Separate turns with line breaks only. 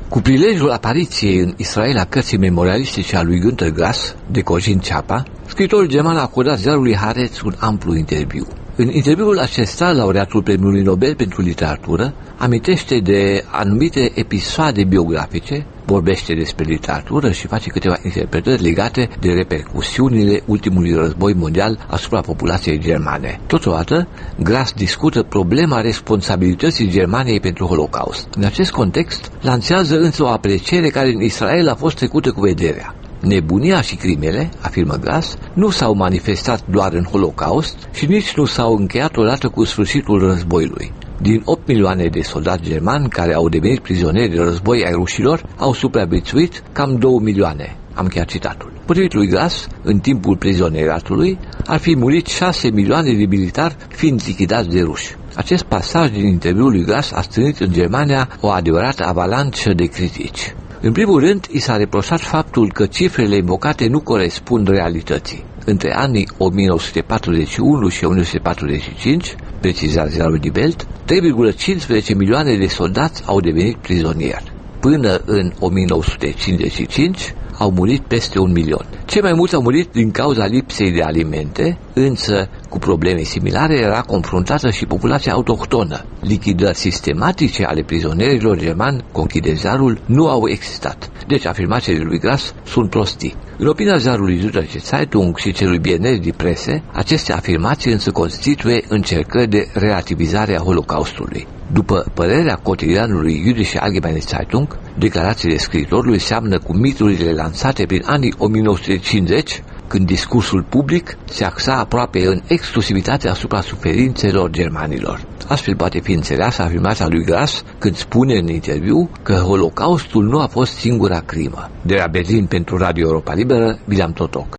Cu prilejul apariției în Israel a cărții memorialistice a lui Günter Grass, de Cojin Ceapa, scriitorul german a acordat ziarului Haaretz un amplu interviu. În interviul acesta, laureatul Premiului Nobel pentru Literatură amintește de anumite episoade biografice, vorbește despre literatură și face câteva interpretări legate de repercusiunile ultimului război mondial asupra populației germane. Totodată, Grass discută problema responsabilității Germaniei pentru Holocaust. În acest context, lansează însă o apreciere care în Israel a fost trecută cu vederea. Nebunia și crimele, afirmă Grass, nu s-au manifestat doar în Holocaust și nici nu s-au încheiat odată cu sfârșitul războiului. Din 8 milioane de soldați germani care au devenit prizonieri de război ai rușilor, au supraviețuit cam 2 milioane. Am încheiat citatul. Potrivit lui Grass, în timpul prizonieratului, ar fi murit 6 milioane de militari fiind lichidați de ruși. Acest pasaj din interviul lui Grass a strânit în Germania o adevărată avalanșă de critici. În primul rând, i s-a reproșat faptul că cifrele invocate nu corespund realității. Între anii 1941 și 1945, precizează ziarul Die Welt, 3,15 milioane de soldați au devenit prizonieri. Până în 1955 au murit peste 1 milion. Cei mai mulți au murit din cauza lipsei de alimente, însă cu probleme similare era confruntată și populația autohtonă. Lichidări sistematice ale prizonierilor germani, conchide ziarul, nu au existat. Deci afirmațiile lui Grass sunt prostii. În opinia ziarului Süddeutsche Zeitung și celui BND de Presse, aceste afirmații însă constituie încercări de relativizare a Holocaustului. După părerea cotidianului Jüdische Allgemeine Zeitung, declarațiile scriitorului seamănă cu miturile lansate prin anii 1950, când discursul public se axa aproape în exclusivitate asupra suferințelor germanilor. Astfel poate fi înțeleasă afirmația lui Grass când spune în interviu că Holocaustul nu a fost singura crimă. De la Berlin pentru Radio Europa Liberă, William Totoc.